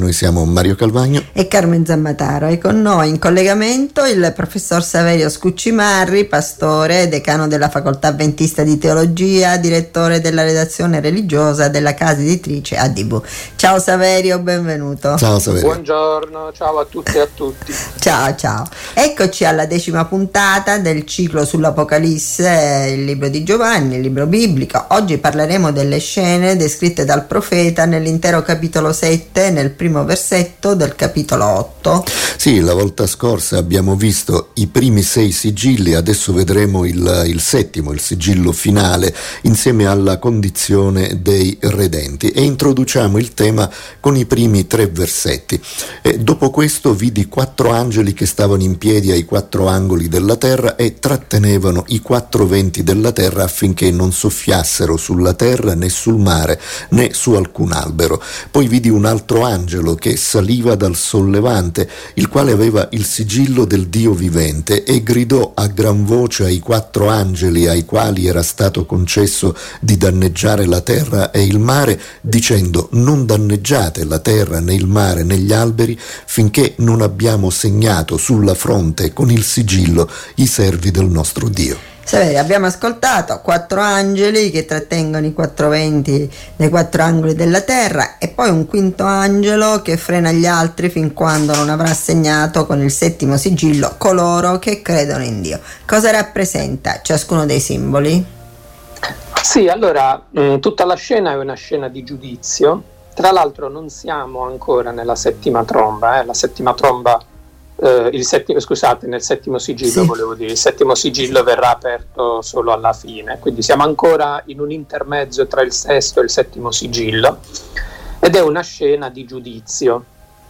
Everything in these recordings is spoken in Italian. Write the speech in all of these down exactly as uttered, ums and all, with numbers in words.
noi siamo Mario Calvagno e Carmen Zammataro, e con noi in collegamento il professor Saverio Scuccimarri, pastore, decano della Facoltà Adventista di Teologia, direttore della redazione religiosa della casa editrice A D V. Ciao Saverio, benvenuto. Ciao Saverio. Buongiorno, ciao a tutti e a tutti. Ciao, ciao. Eccoci alla decima puntata del ciclo sull'Apocalisse, il libro di Giovanni, il libro biblico. Oggi parleremo delle scene descritte dal profeta nell'intero capitolo sette, nel primo versetto del capitolo otto. Sì, la volta scorsa abbiamo visto i primi sei sigilli, adesso vedremo il, il settimo, il sigillo finale, insieme alla condizione dei redenti, e introduciamo il tema con i primi tre versetti. E dopo questo vidi quattro angeli che stavano in piedi ai quattro angoli della terra e trattenevano i quattro venti della terra affinché non soffiassero sulla terra né sul mare né su alcun albero. Poi vidi un altro angelo che saliva dal sollevante, il quale aveva il sigillo del Dio vivente, e gridò a gran voce ai quattro angeli ai quali era stato concesso di danneggiare la terra e il mare, dicendo: non danneggiate la terra né il mare né gli alberi, finché non abbiamo segnato sulla fronte con il sigillo i servi del nostro Dio. Saverio, abbiamo ascoltato quattro angeli che trattengono i quattro venti nei quattro angoli della terra, e poi un quinto angelo che frena gli altri fin quando non avrà segnato con il settimo sigillo coloro che credono in Dio. Cosa rappresenta ciascuno dei simboli? Sì, allora mh, tutta la scena è una scena di giudizio. Tra l'altro non siamo ancora nella settima tromba, eh? la settima tromba Uh, il settimo, scusate, nel settimo sigillo, sì. volevo dire, il settimo sigillo verrà aperto solo alla fine, quindi siamo ancora in un intermezzo tra il sesto e il settimo sigillo, ed è una scena di giudizio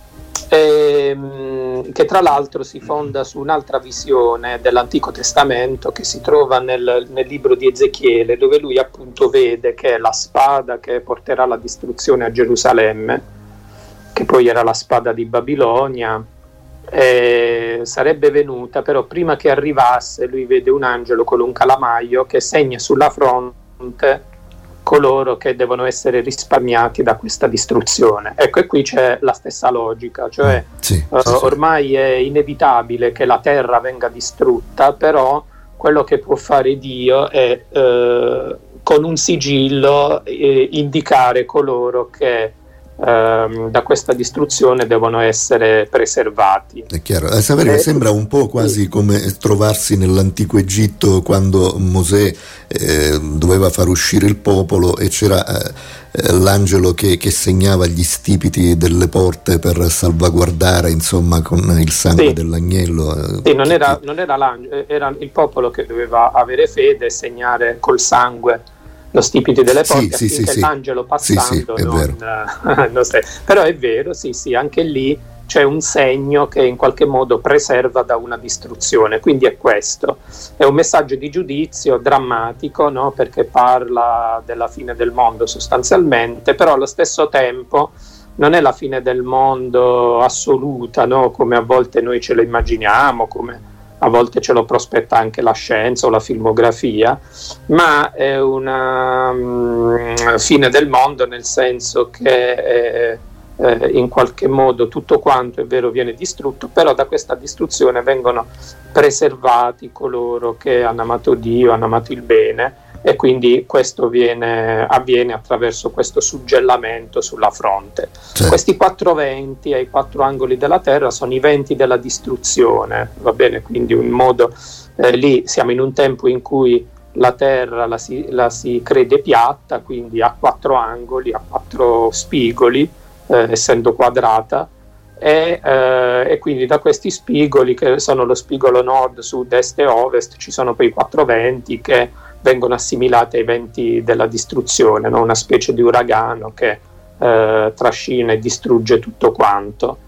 ehm, che tra l'altro si fonda su un'altra visione dell'Antico Testamento che si trova nel, nel libro di Ezechiele, dove lui appunto vede che la spada che porterà la distruzione a Gerusalemme, che poi era la spada di Babilonia, Eh, sarebbe venuta, però prima che arrivasse lui vede un angelo con un calamaio che segna sulla fronte coloro che devono essere risparmiati da questa distruzione. Ecco, e qui c'è la stessa logica, cioè sì, sì, uh, sì. ormai è inevitabile che la terra venga distrutta, però quello che può fare Dio è uh, con un sigillo eh, indicare coloro che Uh, da questa distruzione devono essere preservati. È chiaro. Eh, Saverio, eh, sembra un po' quasi sì. come trovarsi nell'antico Egitto quando Mosè eh, doveva far uscire il popolo e c'era eh, l'angelo che, che segnava gli stipiti delle porte per salvaguardare, insomma, con il sangue sì. dell'agnello. Sì, non era, non era l'angelo, era il popolo che doveva avere fede e segnare col sangue lo stipiti delle porte, sì, affinché sì, sì, l'angelo passando sì, sì, è non, vero. non stai. Però è vero, sì, sì, anche lì c'è un segno che in qualche modo preserva da una distruzione, quindi è questo, è un messaggio di giudizio drammatico, no? Perché parla della fine del mondo sostanzialmente, però allo stesso tempo non è la fine del mondo assoluta, no? Come a volte noi ce lo immaginiamo, come a volte ce lo prospetta anche la scienza o la filmografia, ma è una um, fine del mondo nel senso che eh, eh, in qualche modo tutto quanto è vero viene distrutto, però da questa distruzione vengono preservati coloro che hanno amato Dio, hanno amato il bene, e quindi questo viene, avviene attraverso questo suggellamento sulla fronte. Sì. Questi quattro venti ai quattro angoli della terra sono i venti della distruzione, va bene? Quindi un modo, eh, lì siamo in un tempo in cui la terra la si, la si crede piatta, quindi a quattro angoli, a quattro spigoli, eh, essendo quadrata, e, eh, e quindi da questi spigoli, che sono lo spigolo nord, sud, est e ovest, ci sono poi quattro venti che vengono assimilati ai venti della distruzione, no? Una specie di uragano che eh, trascina e distrugge tutto quanto.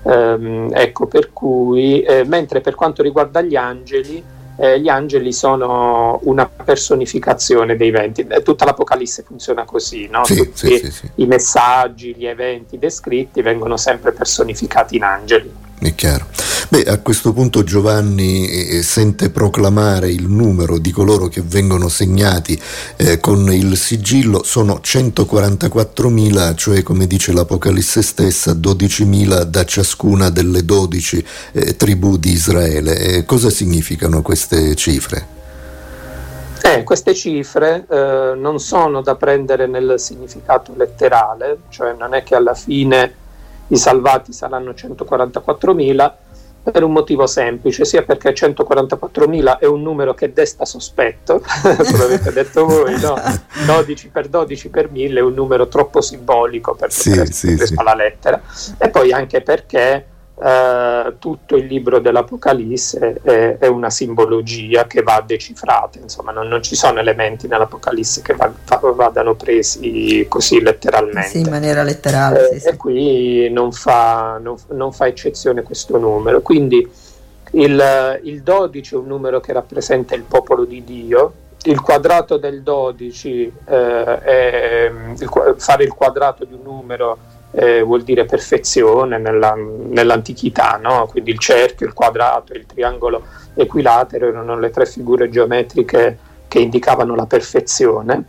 Ehm, ecco, per cui, eh, mentre per quanto riguarda gli angeli, eh, gli angeli sono una personificazione dei venti. Tutta l'Apocalisse funziona così, no? Sì, Tutti sì, sì, sì. i messaggi, gli eventi descritti vengono sempre personificati in angeli. È chiaro. Beh, a questo punto Giovanni eh, sente proclamare il numero di coloro che vengono segnati eh, con il sigillo. Sono centoquarantaquattromila, cioè, come dice l'Apocalisse stessa, dodicimila da ciascuna delle dodici eh, tribù di Israele. Eh, cosa significano queste cifre? Eh, queste cifre eh, non sono da prendere nel significato letterale, cioè non è che alla fine i salvati saranno centoquarantaquattromila, per un motivo semplice, sia perché centoquarantaquattromila è un numero che desta sospetto, come avete detto voi, no? dodici per dodici per mille è un numero troppo simbolico per poter sì, essere preso sì, alla lettera, e poi anche perché Uh, tutto il libro dell'Apocalisse è, è una simbologia che va decifrata, insomma non, non ci sono elementi nell'Apocalisse che va, va, vadano presi così letteralmente, sì, in maniera letterale, eh, sì, sì. E qui non fa, non, non fa eccezione questo numero, quindi il, il dodici è un numero che rappresenta il popolo di Dio. Il quadrato del dodici eh, è il, fare il quadrato di un numero Eh, vuol dire perfezione nella, nell'antichità, no? Quindi il cerchio, il quadrato, il triangolo equilatero erano le tre figure geometriche che indicavano la perfezione,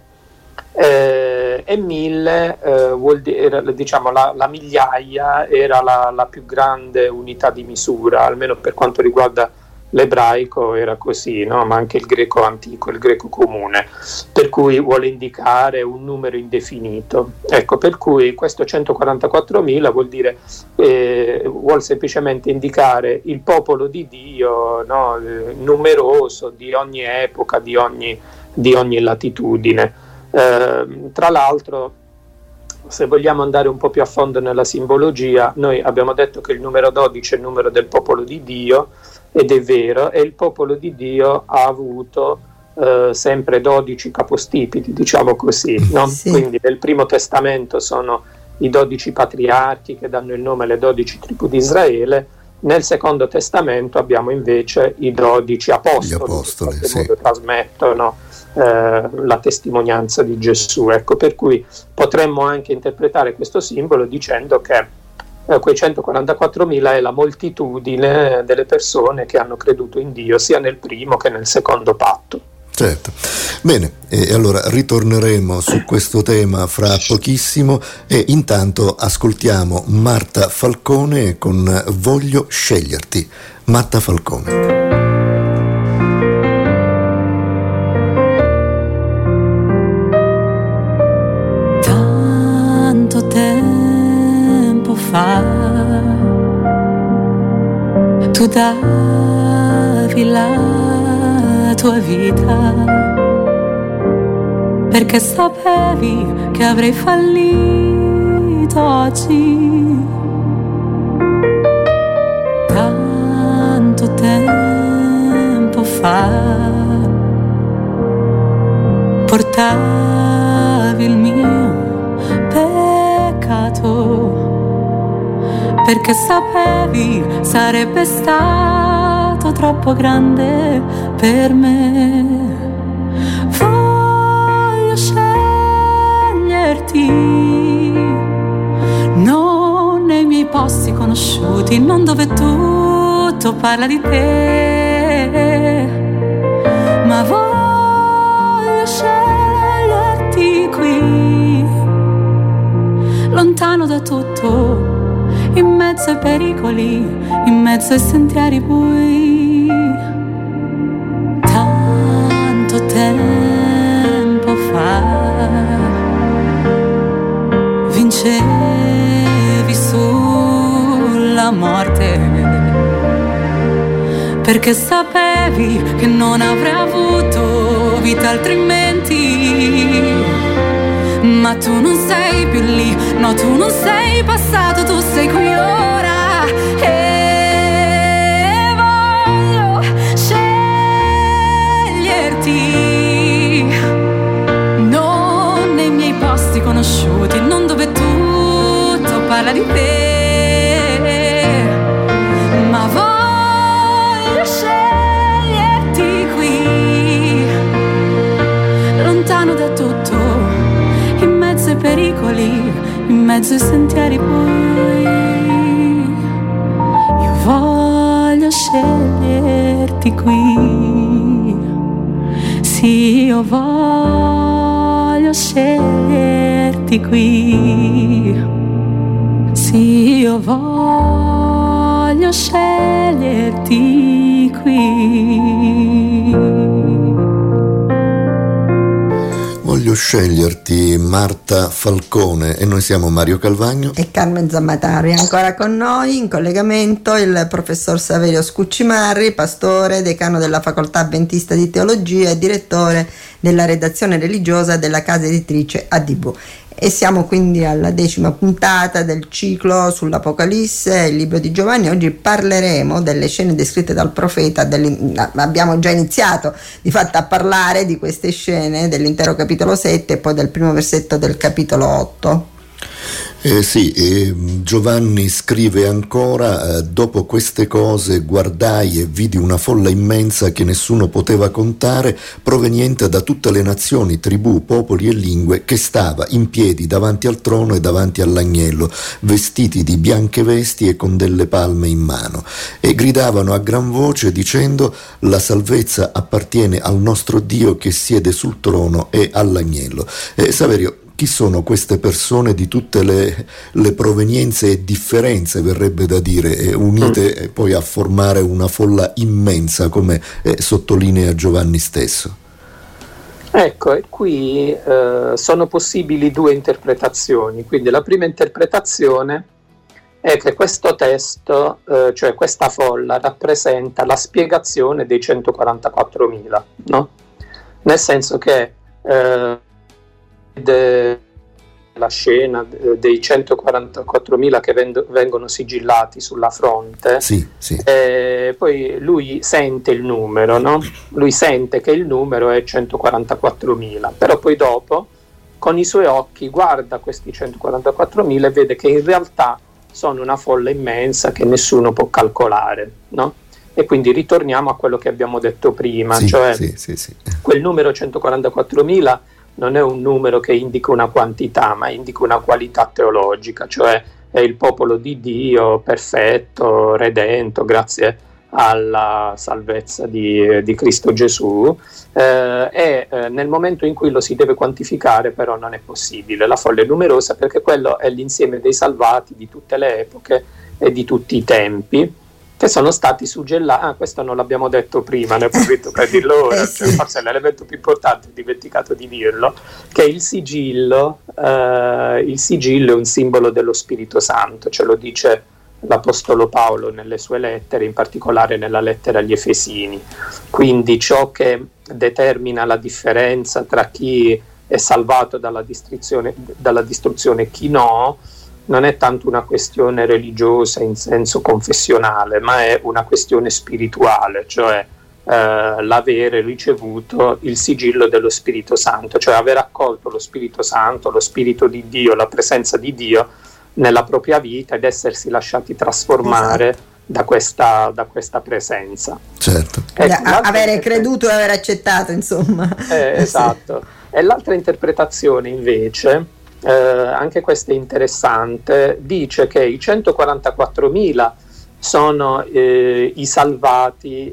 eh, e mille eh, vuol dire, diciamo, la, la migliaia era la, la più grande unità di misura, almeno per quanto riguarda l'ebraico era così, no? Ma anche il greco antico, il greco comune, per cui vuole indicare un numero indefinito. Ecco, per cui questo centoquarantaquattromila vuol dire, eh, vuol semplicemente indicare il popolo di Dio, no? eh, numeroso, di ogni epoca, di ogni, di ogni latitudine. Eh, tra l'altro, se vogliamo andare un po' più a fondo nella simbologia, noi abbiamo detto che il numero dodici è il numero del popolo di Dio, ed è vero, e il popolo di Dio ha avuto eh, sempre dodici capostipiti, diciamo così, no? Sì. Quindi nel Primo Testamento sono i dodici patriarchi che danno il nome alle dodici tribù di Israele, nel Secondo Testamento abbiamo invece i dodici apostoli, Gli apostoli, che in qualche sì. modo trasmettono eh, la testimonianza di Gesù. Ecco, per cui potremmo anche interpretare questo simbolo dicendo che quei centoquarantaquattromila è la moltitudine delle persone che hanno creduto in Dio sia nel primo che nel secondo patto. Certo. Bene, e allora ritorneremo su questo tema fra pochissimo, e intanto ascoltiamo Marta Falcone con Voglio sceglierti. Marta Falcone. Tu davi la tua vita perché sapevi che avrei fallito oggi. Tanto tempo fa portavi il mio peccato perché sapevi sarebbe stato troppo grande per me. Voglio sceglierti, non nei miei posti conosciuti, non dove tutto parla di te, ma voglio sceglierti qui, lontano da tutto, in mezzo ai pericoli, in mezzo ai sentieri bui. Tanto tempo fa vincevi sulla morte perché sapevi che non avrei avuto vita altrimenti. Ma tu non sei più lì, no, tu non sei passato, tu sei qui ora. E voglio sceglierti, non nei miei posti conosciuti, non dove tutto parla di te, ma voglio sceglierti qui, lontano da tutto, in mezzo ai pericoli, in mezzo ai sentieri bui. Io voglio io voglio sceglierti qui, sì, io voglio sceglierti qui. Voglio sceglierti, Marta Falcone, e noi siamo Mario Calvagno e Carmen Zammatari. Ancora con noi in collegamento il professor Saverio Scuccimarri, pastore, decano della Facoltà Adventista di Teologia e direttore della redazione religiosa della casa editrice A D V. E siamo quindi alla decima puntata del ciclo sull'Apocalisse, il libro di Giovanni. Oggi parleremo delle scene descritte dal profeta. Abbiamo già iniziato di fatto a parlare di queste scene dell'intero capitolo sette e poi del primo versetto del capitolo otto. Eh sì, eh, Giovanni scrive ancora: eh, dopo queste cose guardai e vidi una folla immensa che nessuno poteva contare, proveniente da tutte le nazioni, tribù, popoli e lingue, che stava in piedi davanti al trono e davanti all'agnello, vestiti di bianche vesti e con delle palme in mano, e gridavano a gran voce dicendo: la salvezza appartiene al nostro Dio che siede sul trono e all'agnello. Eh, Saverio, chi sono queste persone di tutte le, le provenienze e differenze, verrebbe da dire, eh, unite mm. poi a formare una folla immensa, come eh, sottolinea Giovanni stesso? Ecco, e qui eh, sono possibili due interpretazioni. Quindi la prima interpretazione è che questo testo, eh, cioè questa folla, rappresenta la spiegazione dei centoquarantaquattromila, no? Nel senso che eh, De, la scena dei centoquarantaquattromila che vend- vengono sigillati sulla fronte, sì, sì. E poi lui sente il numero, no? Lui sente che il numero è centoquarantaquattromila, però poi dopo con i suoi occhi guarda questi centoquarantaquattromila e vede che in realtà sono una folla immensa che nessuno può calcolare, no? E quindi ritorniamo a quello che abbiamo detto prima, sì, cioè sì, sì, sì. Quel numero centoquarantaquattromila non è un numero che indica una quantità, ma indica una qualità teologica, cioè è il popolo di Dio perfetto, redento, grazie alla salvezza di, di Cristo Gesù, eh, e eh, nel momento in cui lo si deve quantificare però non è possibile. La folla è numerosa perché quello è l'insieme dei salvati di tutte le epoche e di tutti i tempi, che sono stati suggellati. Ah, questo non l'abbiamo detto prima, ne approfitto per dirlo ora, eh sì. cioè, forse è l'elemento più importante, ho dimenticato di dirlo, che il sigillo, eh, il sigillo è un simbolo dello Spirito Santo, ce lo dice l'Apostolo Paolo nelle sue lettere, in particolare nella lettera agli Efesini. Quindi ciò che determina la differenza tra chi è salvato dalla distruzione, dalla distruzione e chi no, non è tanto una questione religiosa in senso confessionale, ma è una questione spirituale, cioè eh, l'avere ricevuto il sigillo dello Spirito Santo, cioè aver accolto lo Spirito Santo, lo Spirito di Dio, la presenza di Dio nella propria vita ed essersi lasciati trasformare esatto. da, questa, da questa presenza. Certo. Ecco, a- avere creduto e aver accettato, insomma. Eh, esatto. E l'altra interpretazione invece, Eh, anche questa è interessante, dice che i centoquarantaquattromila sono eh, i salvati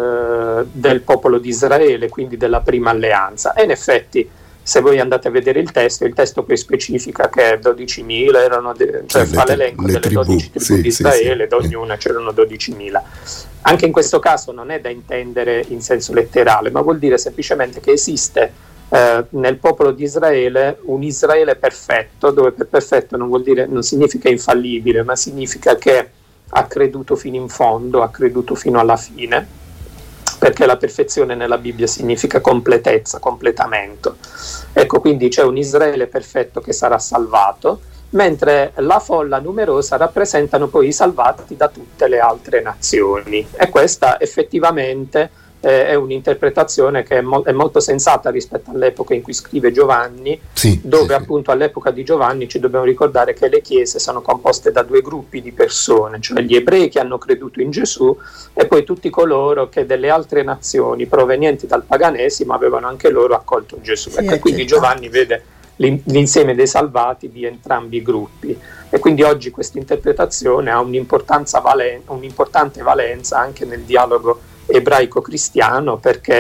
eh, del popolo di Israele, quindi della prima alleanza, e in effetti se voi andate a vedere il testo, il testo poi specifica che dodicimila erano, de- cioè, cioè fa le, l'elenco le delle tribù, dodici tribù sì, di Israele, sì, da ognuna c'erano dodicimila. Anche in questo caso non è da intendere in senso letterale, ma vuol dire semplicemente che esiste Eh, nel popolo di Israele un Israele perfetto, dove per perfetto non vuol dire, non significa infallibile, ma significa che ha creduto fino in fondo, ha creduto fino alla fine, perché la perfezione nella Bibbia significa completezza, completamento. Ecco, quindi c'è un Israele perfetto che sarà salvato, mentre la folla numerosa rappresentano poi i salvati da tutte le altre nazioni, e questa effettivamente Eh, è un'interpretazione che è, mo- è molto sensata rispetto all'epoca in cui scrive Giovanni, sì, dove sì, appunto all'epoca di Giovanni ci dobbiamo ricordare che le chiese sono composte da due gruppi di persone, cioè gli ebrei che hanno creduto in Gesù e poi tutti coloro che delle altre nazioni provenienti dal paganesimo avevano anche loro accolto Gesù. Sì, ecco, quindi Giovanni vede l'in- l'insieme dei salvati di entrambi i gruppi, e quindi oggi questa interpretazione ha un'importanza valen- un'importante valenza anche nel dialogo ebraico-cristiano, perché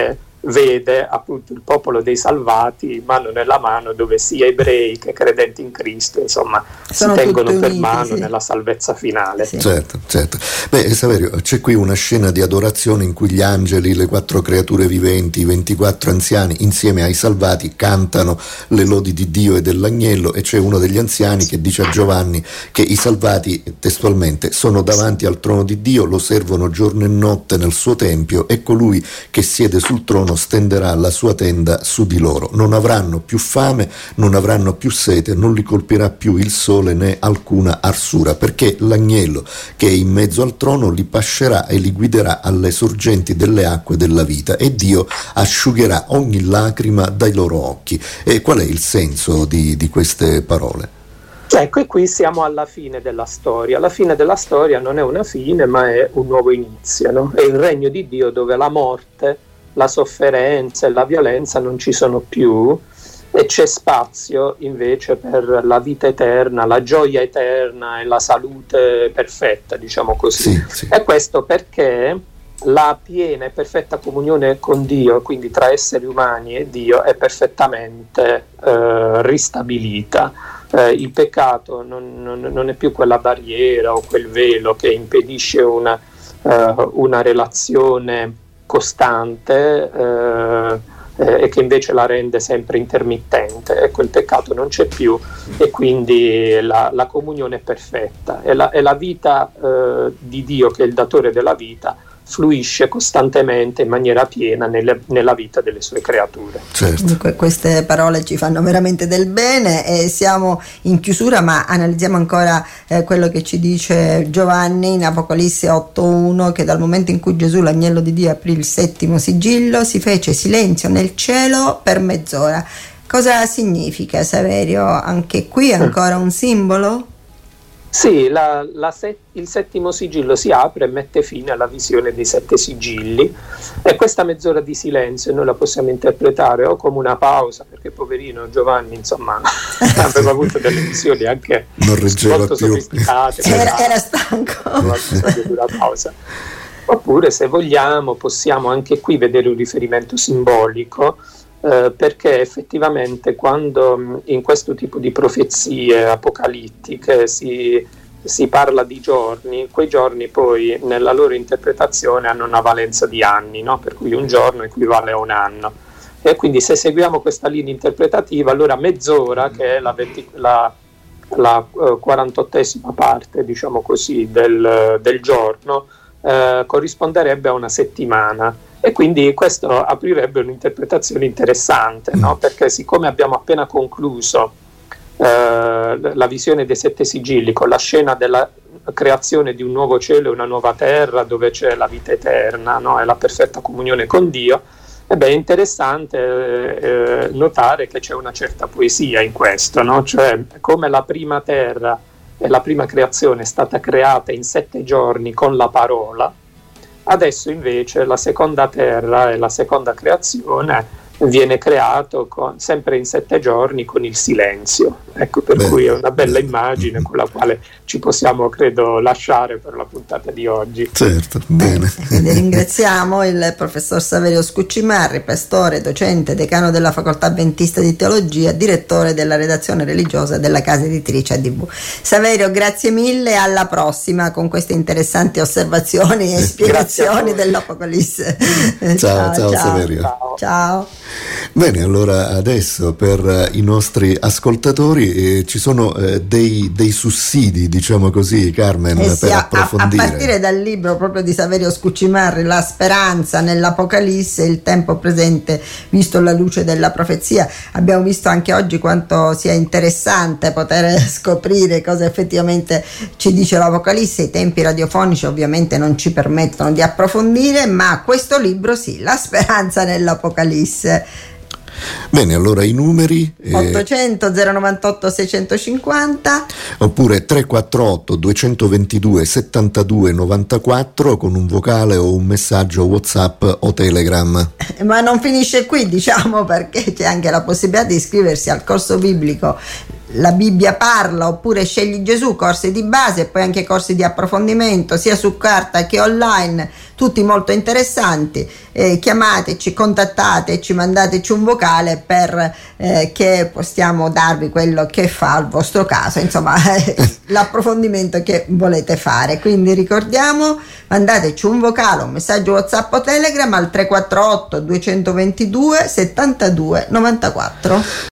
vede appunto il popolo dei salvati mano nella mano, dove sia ebrei che credenti in Cristo, insomma, sono si tengono per uniti, mano sì. nella salvezza finale. Sì. Certo, certo. Beh, Saverio, c'è qui una scena di adorazione in cui gli angeli, le quattro creature viventi, i ventiquattro anziani, insieme ai salvati, cantano le lodi di Dio e dell'agnello, e c'è uno degli anziani che dice a Giovanni che i salvati, testualmente, sono davanti al trono di Dio, lo servono giorno e notte nel suo tempio, e colui che siede sul trono stenderà la sua tenda su di loro. Non avranno più fame, non avranno più sete, non li colpirà più il sole né alcuna arsura, perché l'agnello che è in mezzo al trono li pascerà e li guiderà alle sorgenti delle acque della vita, e Dio asciugherà ogni lacrima dai loro occhi. E qual è il senso di, di queste parole? Ecco, e qui siamo alla fine della storia. La fine della storia non è una fine, ma è un nuovo inizio, no? È il regno di Dio, dove la morte, la sofferenza e la violenza non ci sono più, e c'è spazio invece per la vita eterna, la gioia eterna e la salute perfetta, diciamo così. Sì, sì. E questo perché la piena e perfetta comunione con Dio, quindi tra esseri umani e Dio, è perfettamente eh, ristabilita. Eh, il peccato non, non, non è più quella barriera o quel velo che impedisce una, eh, una relazione costante eh, eh, e che invece la rende sempre intermittente. Ecco, il peccato non c'è più, e quindi la, la comunione è perfetta, e la, e la vita eh, di Dio, che è il datore della vita, fluisce costantemente in maniera piena nelle, nella vita delle sue creature. Certo. Que- queste parole ci fanno veramente del bene, e siamo in chiusura, ma analizziamo ancora eh, quello che ci dice Giovanni in Apocalisse otto uno, che dal momento in cui Gesù, l'agnello di Dio, aprì il settimo sigillo, si fece silenzio nel cielo per mezz'ora. Cosa significa, Saverio? Anche qui ancora un simbolo? Sì, la, la set, il settimo sigillo si apre e mette fine alla visione dei sette sigilli, e questa mezz'ora di silenzio noi la possiamo interpretare o come una pausa, perché poverino Giovanni, insomma, aveva avuto delle visioni anche non reggeva molto più. sofisticate, Era, era stanco. una pausa. Oppure, se vogliamo, possiamo anche qui vedere un riferimento simbolico, Eh, perché effettivamente quando mh, in questo tipo di profezie apocalittiche si, si parla di giorni, quei giorni poi nella loro interpretazione hanno una valenza di anni, no? Per cui un giorno equivale a un anno, e quindi se seguiamo questa linea interpretativa, allora mezz'ora, che è la, venti, la, la uh, quarantottesima parte, diciamo così, del, del giorno, uh, corrisponderebbe a una settimana. E quindi questo aprirebbe un'interpretazione interessante, no? Perché siccome abbiamo appena concluso eh, la visione dei sette sigilli con la scena della creazione di un nuovo cielo e una nuova terra, dove c'è la vita eterna, no? E la perfetta comunione con Dio, e beh, è interessante eh, notare che c'è una certa poesia in questo, no? Cioè, come la prima terra e la prima creazione è stata creata in sette giorni con la parola, adesso invece la seconda terra e la seconda creazione viene creato con, sempre in sette giorni con il silenzio. Ecco, per Beh. cui è una bella immagine con la quale ci possiamo, credo, lasciare per la puntata di oggi. Certo, bene. Quindi ringraziamo il professor Saverio Scuccimarri, pastore, docente, decano della Facoltà Adventista di Teologia, direttore della redazione religiosa della casa editrice A D V. Saverio, grazie mille, alla prossima con queste interessanti osservazioni e spiegazioni dell'Apocalisse. Ciao, ciao, ciao, ciao Saverio. Ciao. Ciao. Bene, allora adesso per i nostri ascoltatori eh, ci sono eh, dei, dei sussidi, diciamo così, Carmen, eh sì, per a, approfondire. A partire dal libro proprio di Saverio Scuccimarri, La speranza nell'Apocalisse, il tempo presente visto alla luce della profezia. Abbiamo visto anche oggi quanto sia interessante poter scoprire cosa effettivamente ci dice l'Apocalisse. I tempi radiofonici ovviamente non ci permettono di approfondire, ma questo libro sì, La speranza nell'Apocalisse. Bene, allora i numeri eh, ottocento zero novantotto seicentocinquanta oppure tre quattro otto due due due sette due nove quattro con un vocale o un messaggio WhatsApp o Telegram. Ma non finisce qui, diciamo, perché c'è anche la possibilità di iscriversi al corso biblico La Bibbia parla oppure Scegli Gesù, corsi di base e poi anche corsi di approfondimento sia su carta che online, tutti molto interessanti. Eh, chiamateci, contattateci, mandateci un vocale per eh, che possiamo darvi quello che fa al vostro caso, insomma l'approfondimento che volete fare. Quindi ricordiamo, mandateci un vocale, un messaggio WhatsApp o Telegram al tre quattro otto due due due settantadue novantaquattro.